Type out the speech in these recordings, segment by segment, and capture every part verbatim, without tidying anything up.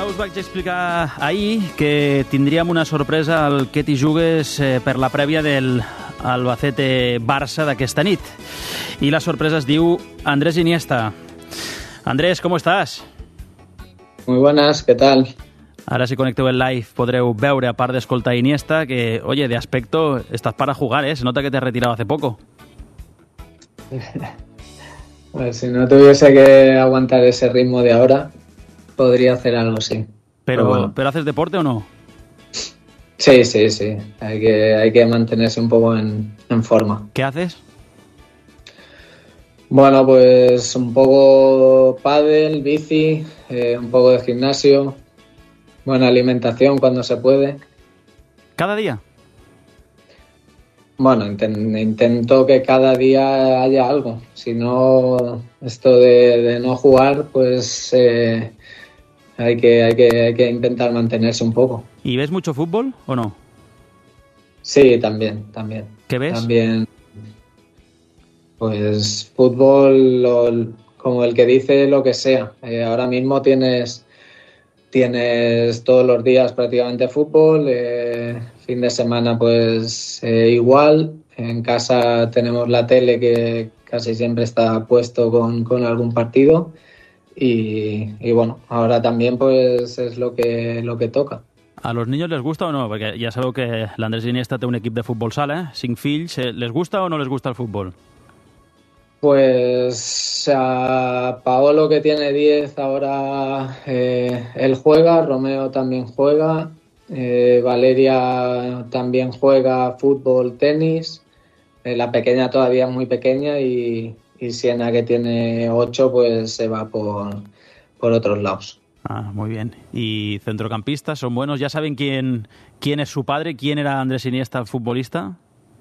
Ja us vaig explicar ahir que tindríem una sorpresa al Que t'hi jugues eh, per la prèvia del Albacete-Barça d'aquesta nit. I la sorpresa es diu Andrés Iniesta. Andrés, ¿cómo estás? Muy buenas, ¿qué tal? Ara, si connecteu el live, podreu veure, a part d'escoltar Iniesta, que, oye, de aspecto estás para jugar, ¿eh? Se nota que te has retirado hace poco. Pues si no tuviese que aguantar ese ritmo de ahora, podría hacer algo, sí. Pero, Pero, bueno. ¿pero haces deporte o no? Sí, sí, sí. Hay que, hay que mantenerse un poco en, en forma. ¿Qué haces? Bueno, pues un poco pádel, bici, eh, un poco de gimnasio, buena alimentación cuando se puede. ¿Cada día? Bueno, inten- intento que cada día haya algo. Si no, esto de, de no jugar, pues eh, hay que, hay que, hay que intentar mantenerse un poco. ¿Y ves mucho fútbol o no? Sí, también, también. ¿Qué ves? También, pues fútbol, lo- como el que dice lo que sea. Eh, ahora mismo tienes, tienes todos los días prácticamente fútbol, eh, fin de semana pues eh, igual. En casa tenemos la tele que casi siempre está puesto con, con algún partido y, y bueno, ahora también pues es lo que, lo que toca. ¿A los niños les gusta o no? Perquè ja sabeu que l'Andrés Iniesta té un equip de futbol sala, eh? Cinc fills. Eh, Les gusta o no les gusta el fútbol? Pues a Paolo, que tiene diez ahora, eh, él juega, Romeo también juega, eh, Valeria también juega fútbol, tenis, eh, la pequeña todavía es muy pequeña y, y Siena, que tiene ocho, pues se va por, por otros lados. Ah, muy bien. ¿Y centrocampistas son buenos? ¿Ya saben quién, quién es su padre? ¿Quién era Andrés Iniesta, el futbolista?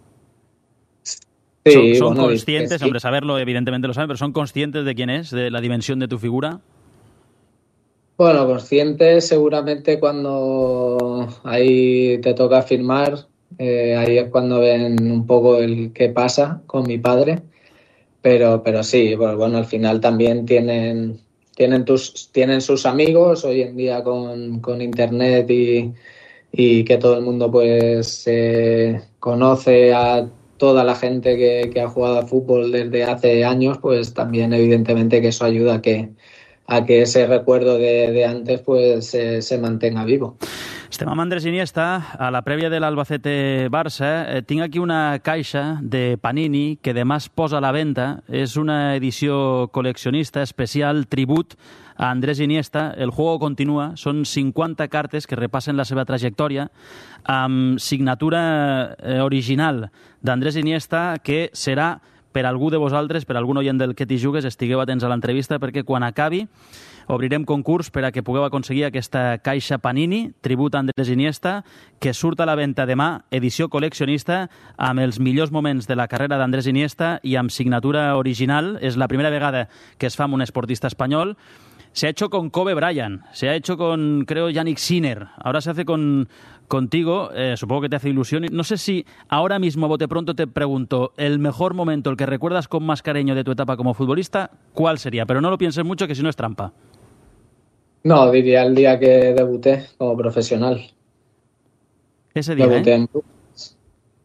Sí, ¿Son, son bueno, conscientes? sí. Hombre, saberlo evidentemente lo saben, pero ¿son conscientes de quién es, de la dimensión de tu figura? Bueno, consciente seguramente cuando ahí te toca firmar, eh, ahí es cuando ven un poco el qué pasa con mi padre, pero, pero sí, pues bueno, al final también tienen, tienen, tus, tienen sus amigos hoy en día con, con internet y, y que todo el mundo pues eh, conoce a toda la gente que, que ha jugado a fútbol desde hace años, pues también evidentemente que eso ayuda a que a que ese recuerdo de, de antes pues eh, se mantenga vivo. Estem amb Andrés Iniesta a la prèvia de l'Albacete-Barça. Eh, tinc aquí una caixa de Panini que demà es posa a la venda. És una edició col·leccionista especial, tribut a Andrés Iniesta. El juego continua. Són cinquanta cartes que repassen la seva trajectòria amb signatura eh, original d'Andrés Iniesta, que serà per algú de vosaltres, per algun oient del Que t'hi jugues, estigueu atents a l'entrevista, perquè quan acabi obrirem concurs per a que pugueu aconseguir aquesta caixa Panini, tribut a Andrés Iniesta, que surt a la venda demà, edició col·leccionista, amb els millors moments de la carrera d'Andrés Iniesta i amb signatura original. És la primera vegada que es fa amb un esportista espanyol. Se ha hecho con Kobe Bryant, se ha hecho con, creo, Yannick Sinner. Ahora se hace con contigo, eh, supongo que te hace ilusión. No sé si ahora mismo, bote pronto, te pregunto, el mejor momento, el que recuerdas con más cariño de tu etapa como futbolista, ¿cuál sería? Pero no lo pienses mucho, que si no es trampa. No, diría el día que debuté como profesional. Ese día, Debuté ¿eh? en Brujas.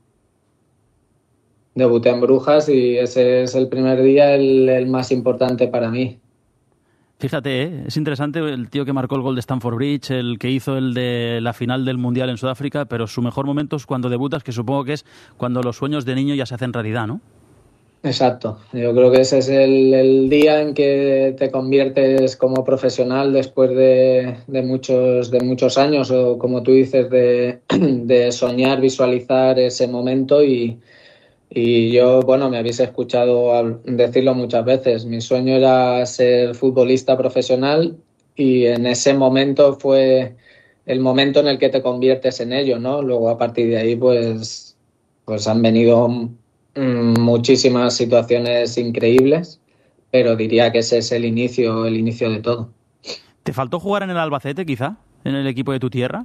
Debuté en Brujas y ese es el primer día el, el más importante para mí. Fíjate, ¿eh? Es interesante el tío que marcó el gol de Stamford Bridge, el que hizo el de la final del Mundial en Sudáfrica, pero su mejor momento es cuando debutas, que supongo que es cuando los sueños de niño ya se hacen realidad, ¿no? Exacto. Yo creo que ese es el, el día en que te conviertes como profesional después de, de, muchos, de muchos años, o como tú dices, de, de soñar, visualizar ese momento y, y yo, bueno, me habéis escuchado decirlo muchas veces. Mi sueño era ser futbolista profesional y en ese momento fue el momento en el que te conviertes en ello, ¿no? Luego a partir de ahí pues, pues han venido muchísimas situaciones increíbles, pero diría que ese es el inicio, el inicio de todo. ¿Te faltó jugar en el Albacete, quizá? ¿En el equipo de tu tierra?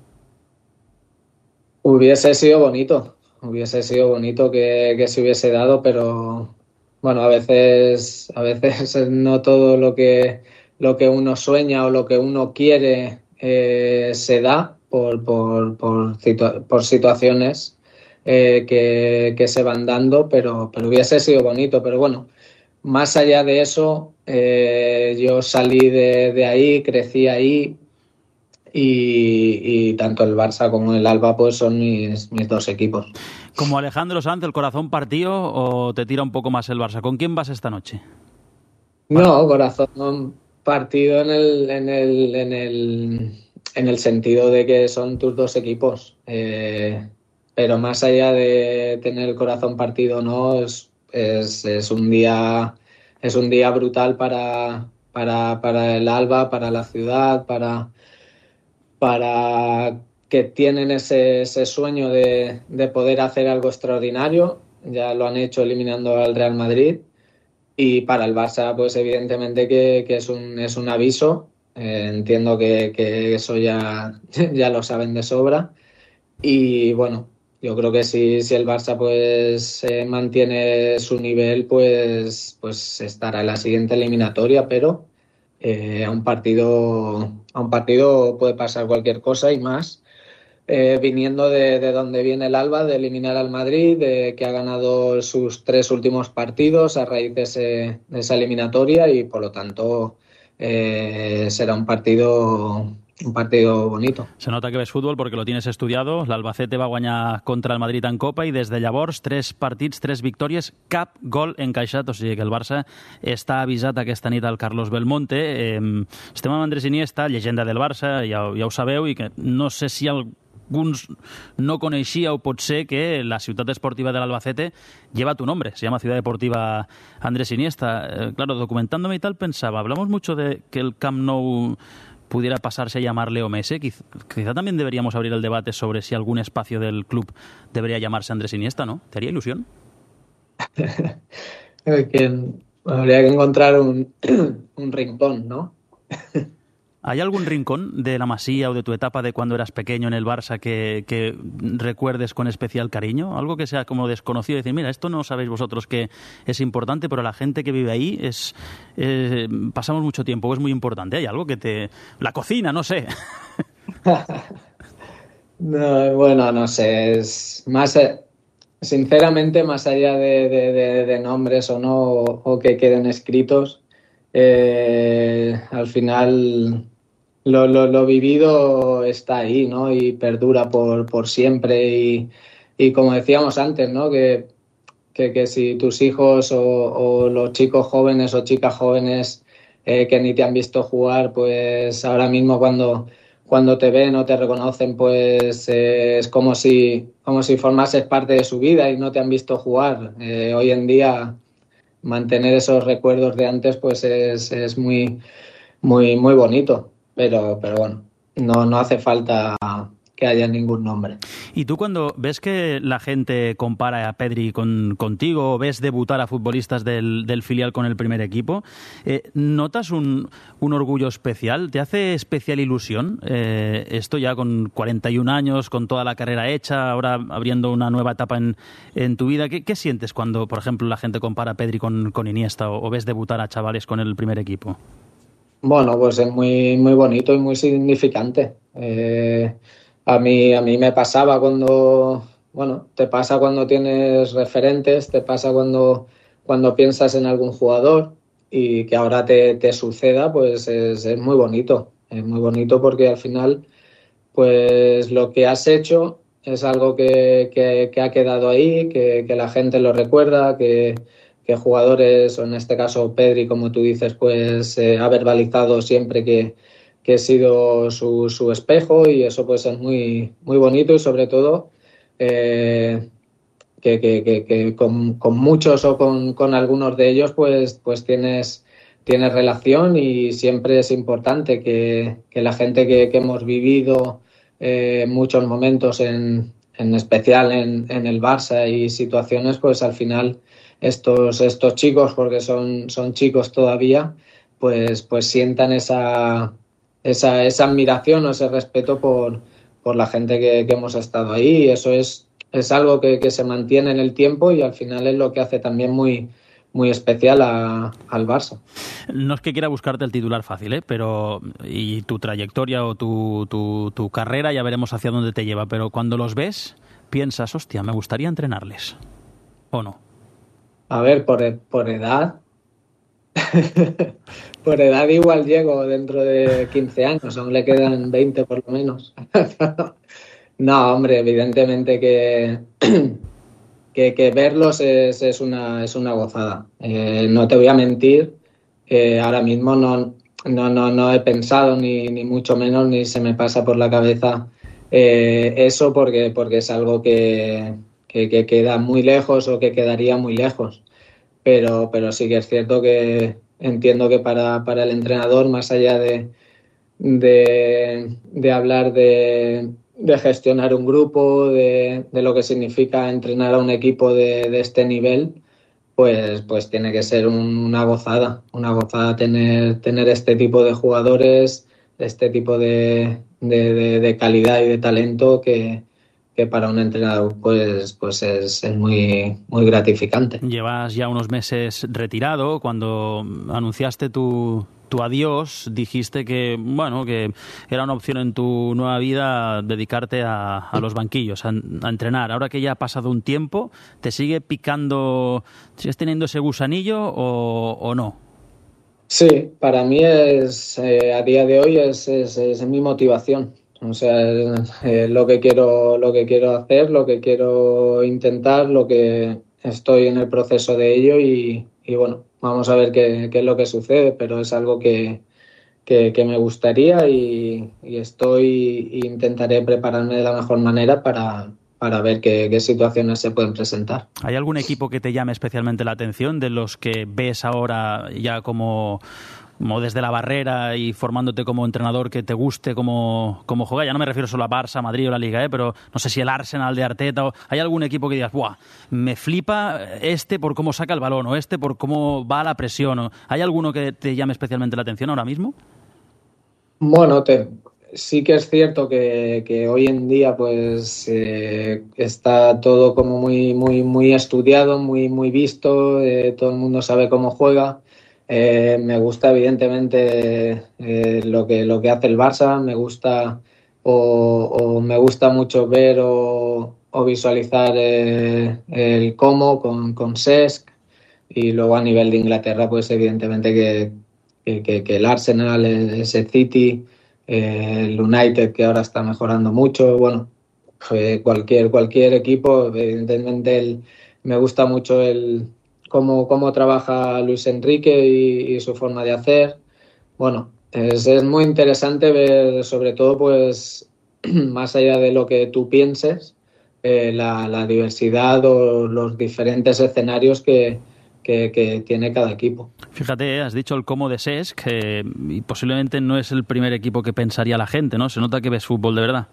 Hubiese sido bonito, hubiese sido bonito que, que se hubiese dado, pero bueno, a veces, a veces no todo lo que, lo que uno sueña o lo que uno quiere eh, se da por, por, por, situa- por situaciones eh, que, que se van dando, pero, pero hubiese sido bonito. Pero bueno, más allá de eso, eh, yo salí de, de ahí, crecí ahí y, y tanto el Barça como el Alba pues son mis, mis dos equipos. ¿Como Alejandro Sanz, el corazón partido, o te tira un poco más el Barça? ¿Con quién vas esta noche? Para... No, corazón partido en el, en el, en el, en el sentido de que son tus dos equipos. Eh, pero más allá de tener el corazón partido o no, es, es, es un día, es un día brutal para, para, para el Alba, para la ciudad, para, para que tienen ese, ese sueño de, de poder hacer algo extraordinario. Ya lo han hecho eliminando al Real Madrid. Y para el Barça, pues evidentemente que, que es un, es un aviso. Eh, entiendo que, que eso ya, ya lo saben de sobra. Y bueno, yo creo que si, si el Barça pues eh, mantiene su nivel, pues, pues estará en la siguiente eliminatoria, pero eh, a un partido, a un partido puede pasar cualquier cosa y más. Eh, viniendo de, de donde viene el Alba, de eliminar al Madrid, de que ha ganado sus tres últimos partidos a raíz de, ese, de esa eliminatoria y por lo tanto eh, será un partido un partido bonito. Se nota que ves fútbol porque lo tienes estudiado. L'Albacete va guanyar contra el Madrid en Copa i des de llavors tres partits, tres victòries, cap gol encaixat, o sigui que el Barça està avisat aquesta nit al Carlos Belmonte. Eh, estem amb Andrés Iniesta, llegenda del Barça, ja, ja ho sabeu, i que no sé si alguns no coneixíeu potser que la ciutat esportiva de l'Albacete lleva tu nombre, se llama Ciudad Deportiva Andrés Iniesta. Eh, claro, documentándome y tal pensaba, hablamos mucho de que el Camp Nou pudiera pasarse a llamar Leo Messi. Quizá, quizá también deberíamos abrir el debate sobre si algún espacio del club debería llamarse Andrés Iniesta, ¿no? ¿Te haría ilusión? que habría que encontrar un, un rincón, ¿no? ¿Hay algún rincón de la Masía o de tu etapa de cuando eras pequeño en el Barça que, que recuerdes con especial cariño? Algo que sea como desconocido y decir, mira, esto no sabéis vosotros que es importante, pero la gente que vive ahí es eh, pasamos mucho tiempo, es muy importante. ¿Hay algo que te... La cocina, no sé. No, bueno, no sé, es más... Sinceramente, más allá de, de, de, de nombres o no, o, o que queden escritos, eh, al final... Lo, lo, lo vivido está ahí, ¿no? Y perdura por, por siempre. Y, y como decíamos antes, ¿no? Que, que, que si tus hijos o, o los chicos jóvenes o chicas jóvenes eh, que ni te han visto jugar, pues ahora mismo cuando, cuando te ven o te reconocen, pues eh, es como si, como si formases parte de su vida y no te han visto jugar. Eh, hoy en día mantener esos recuerdos de antes, pues es, es muy, muy, muy bonito. Pero, pero bueno, no, no hace falta que haya ningún nombre. ¿Y tú cuando ves que la gente compara a Pedri con, contigo o ves debutar a futbolistas del, del filial con el primer equipo, eh, ¿notas un, un orgullo especial? ¿Te hace especial ilusión? Eh, esto ya con cuarenta y un años, con toda la carrera hecha, ahora abriendo una nueva etapa en, en tu vida. ¿Qué, qué sientes cuando, por ejemplo, la gente compara a Pedri con, con Iniesta o, o ves debutar a chavales con el primer equipo? Bueno, pues es muy, muy bonito y muy significante. Eh, a mí, a mí me pasaba cuando, bueno, te pasa cuando tienes referentes, te pasa cuando, cuando piensas en algún jugador y que ahora te, te suceda, pues es, es muy bonito. Es muy bonito porque al final, pues lo que has hecho es algo que, que, que ha quedado ahí, que, que la gente lo recuerda, que que jugadores, o en este caso Pedri, como tú dices, pues eh, ha verbalizado siempre que, que he sido su, su espejo y eso pues es muy, muy bonito y sobre todo eh, que, que, que, que con, con muchos o con, con algunos de ellos pues, pues tienes, tienes relación y siempre es importante que, que la gente que, que hemos vivido eh, muchos momentos en, en especial en, en el Barça y situaciones pues al final estos, estos chicos, porque son, son chicos todavía, pues, pues sientan esa, esa, esa admiración o ese respeto por, por la gente que, que hemos estado ahí. Y eso es, es algo que, que se mantiene en el tiempo y al final es lo que hace también muy, muy especial a, al Barça. No es que quiera buscarte el titular fácil, ¿eh? Pero y tu trayectoria o tu, tu, tu carrera ya veremos hacia dónde te lleva, pero cuando los ves piensas, hostia, me gustaría entrenarles, ¿o no? A ver, por, por edad, por edad igual llego dentro de quince años, aún le quedan veinte por lo menos. No, hombre, evidentemente que, que, que verlos es, es, una, es una gozada. Eh, no te voy a mentir, eh, ahora mismo no, no, no, no he pensado ni, ni mucho menos, ni se me pasa por la cabeza eh, eso porque, porque es algo que, que, que queda muy lejos o que quedaría muy lejos. Pero, pero sí que es cierto que entiendo que para, para el entrenador, más allá de, de, de hablar de, de gestionar un grupo, de, de lo que significa entrenar a un equipo de, de este nivel, pues, pues tiene que ser un, una gozada, una gozada tener, tener este tipo de jugadores, este tipo de, de, de, de calidad y de talento que, que para un entrenador pues, pues es, es muy, muy gratificante. Llevas ya unos meses retirado. Cuando anunciaste tu, tu adiós, dijiste que, bueno, que era una opción en tu nueva vida dedicarte a, a los banquillos, a, a entrenar. Ahora que ya ha pasado un tiempo, ¿te sigue picando, sigues teniendo ese gusanillo o, o no? Sí, para mí es, eh, a día de hoy es, es, es mi motivación. O sea, es, eh, lo que quiero, lo que quiero hacer, lo que quiero intentar, lo que estoy en el proceso de ello y, y bueno, vamos a ver qué, qué es lo que sucede, pero es algo que, que, que me gustaría y, y estoy e intentaré prepararme de la mejor manera para, para ver qué, qué situaciones se pueden presentar. ¿Hay algún equipo que te llame especialmente la atención de los que ves ahora ya como, como desde la barrera y formándote como entrenador que te guste como, como juega? Ya no me refiero solo a Barça, Madrid o la Liga, ¿eh? Pero no sé si el Arsenal de Arteta o... ¿Hay algún equipo que digas, ¡buah! Me flipa este por cómo saca el balón o este por cómo va a la presión. O... ¿Hay alguno que te llame especialmente la atención ahora mismo? Bueno, te, sí que es cierto que, que hoy en día pues eh, está todo como muy, muy, muy estudiado, muy, muy visto, eh, todo el mundo sabe cómo juega. Eh, me gusta evidentemente eh, lo que, lo que hace el Barça, me gusta o, o me gusta mucho ver o, o visualizar eh, el cómo con, con Cesc y luego a nivel de Inglaterra pues evidentemente que que, que, que el Arsenal, ese City, eh, el United que ahora está mejorando mucho, bueno, eh, cualquier, cualquier equipo, evidentemente el, me gusta mucho el cómo, cómo trabaja Luis Enrique y, y su forma de hacer. Bueno, es, es muy interesante ver sobre todo pues más allá de lo que tú pienses, eh, la, la diversidad o los diferentes escenarios que, que, que tiene cada equipo. Fíjate, has dicho el Como de Cesc, que y posiblemente no es el primer equipo que pensaría la gente, ¿no? Se nota que ves fútbol de verdad.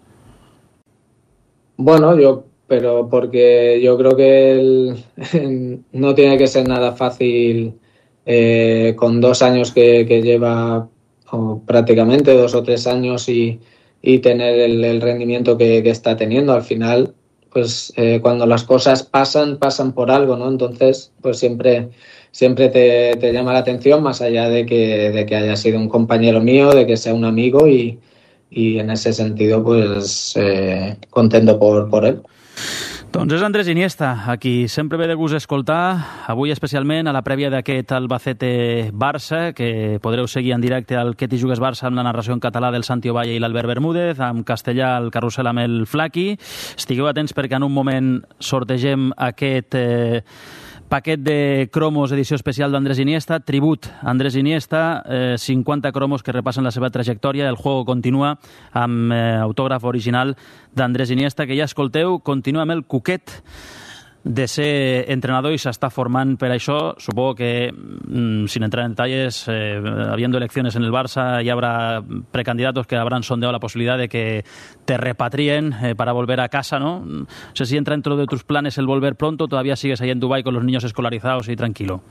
Bueno, yo, pero porque yo creo que el, no tiene que ser nada fácil eh, con dos años que, que lleva, o prácticamente dos o tres años y, y tener el, el rendimiento que, que está teniendo. Al final, pues eh, cuando las cosas pasan, pasan por algo, ¿no? Entonces, pues siempre, siempre te, te llama la atención, más allá de que, de que haya sido un compañero mío, de que sea un amigo y y en ese sentido pues eh, contento por, por él. Doncs és Andrés Iniesta, a qui sempre ve de gust escoltar, avui especialment a la prèvia d'aquest Albacete-Barça, que podreu seguir en directe al Que t'hi jugues Barça amb la narració en català del Santi Ovalle i l'Albert Bermúdez, amb castellà el carrusel amb el Flaqui. Estigueu atents perquè en un moment sortegem aquest... Eh, paquet de cromos, edició especial d'Andrés Iniesta, tribut a Andrés Iniesta, eh, cinquanta cromos que repassen la seva trajectòria. El juego continua amb eh, autògraf original d'Andrés Iniesta, que ja escolteu, continua amb el cuquet de ser entrenador i s'està formant per això. Supongo que, mmm, sin entrar en detalles, eh, habiendo elecciones en el Barça, ya habrá precandidatos que habrán sondeado la posibilidad de que te repatrien eh, para volver a casa, ¿no? No sé si entra dentro de tus planes el volver pronto, todavía sigues ahí en Dubái con los niños escolarizados y tranquilo.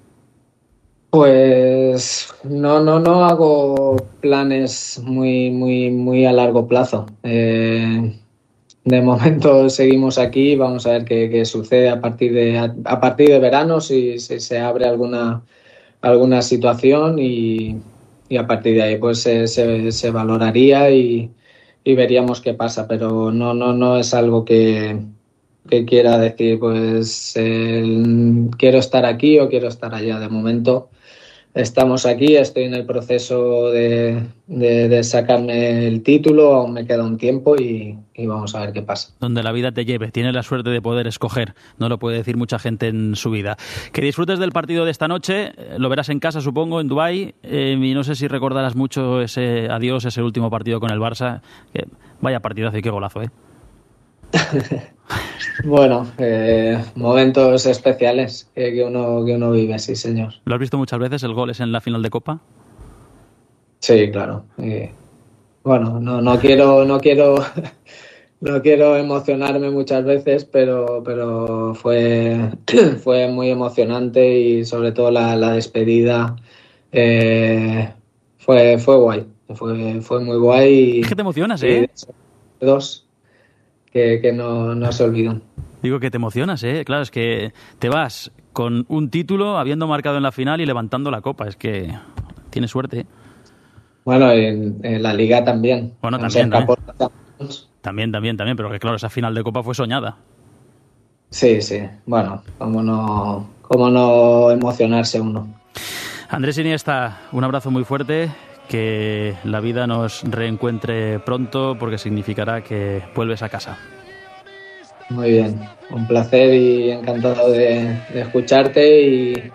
Pues no, no, no hago planes muy, muy, muy a largo plazo. Eh, de momento seguimos aquí, vamos a ver qué, qué sucede a partir de a, a partir de verano, si, si se abre alguna alguna situación y, y a partir de ahí pues se, se, se valoraría y, y veríamos qué pasa, pero no no no es algo que, que quiera decir pues el, quiero estar aquí o quiero estar allá. De momento estamos aquí, estoy en el proceso de, de, de sacarme el título, aún me queda un tiempo y, y vamos a ver qué pasa. Donde la vida te lleve, tienes la suerte de poder escoger, no lo puede decir mucha gente en su vida. Que disfrutes del partido de esta noche, lo verás en casa supongo, en Dubái, eh, y no sé si recordarás mucho ese adiós, ese último partido con el Barça, que vaya partidazo y qué golazo, ¿eh? Bueno, eh, momentos especiales que, que, uno, que uno vive, sí señor. ¿Lo has visto muchas veces, el gol es en la final de Copa? Sí, claro. Y, bueno, no, no quiero, no quiero, no quiero emocionarme muchas veces, pero, pero fue, fue muy emocionante y sobre todo la, la despedida eh, fue, fue guay, fue, fue muy guay. Es que te emocionas, ¿eh? Y dos. Que, que no, no se olvidan. Digo que te emocionas, ¿eh? Claro, es que te vas con un título habiendo marcado en la final y levantando la copa. Es que tienes suerte, ¿eh? Bueno, en, en la Liga también. Bueno, también, ¿eh? También, también, también. Pero que claro, esa final de copa fue soñada. Sí, sí. Bueno, cómo no, cómo no emocionarse uno. Andrés Iniesta, un abrazo muy fuerte. Que la vida nos reencuentre pronto porque significará que vuelves a casa. Muy bien, un placer y encantado de, de escucharte y,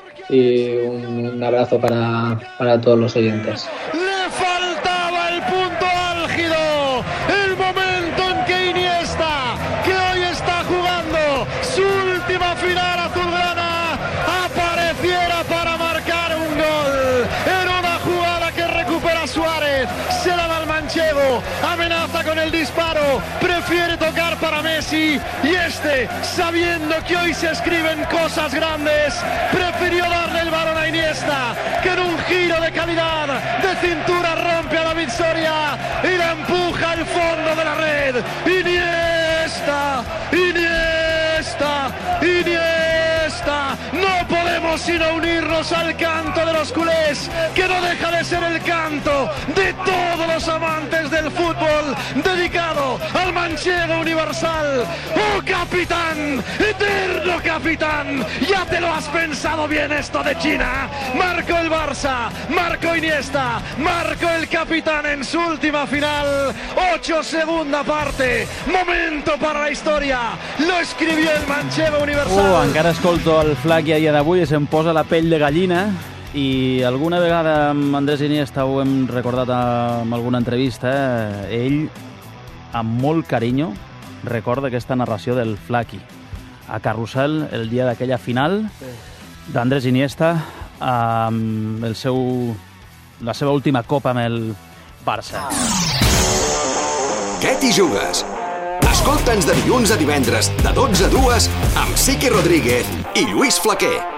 y un, un abrazo para, para todos los oyentes. Le faltaba el punto álgido, el momento en que Iniesta, que hoy está jugando su última final azulgrana, apareciera para marcar un gol. Era una jugada que recupera Suárez, se la da al manchego, amenaza con el disparo, prefiere tocar para Messi y este, sabiendo que hoy se escriben cosas grandes, prefirió darle el balón a Iniesta, que en un giro de calidad, de cintura rompe a David Soria y la empuja al fondo de la red. Iniesta, Iniesta, Iniesta, no podemos sino unirnos al canto de los culés, que no deja de ser el canto de todos los amantes del fútbol, dedicado al manchego universal. ¡Oh, capitán! ¡Eterno capitán! Ya te lo has pensado bien esto de China. Marcó el Barça, marcó Iniesta, marcó el capitán en su última final. Ocho segunda parte, momento para la historia. Lo escribió el manchego universal. Uh, encara escolto el Flac i a dia d'avui i se'm posa la pell de gallina. I alguna vegada amb Andrés Iniesta ho hem recordat en alguna entrevista, eh? Ell, amb molt carinyo, recorda aquesta narració del Flaqui a Carrusel el dia d'aquella final d'Andrés Iniesta amb el seu, la seva última copa amb el Barça. Què t'hi jugues? Escolta'ns de dilluns a divendres de dotze a dues amb Siqui Rodríguez i Lluís Flaquer.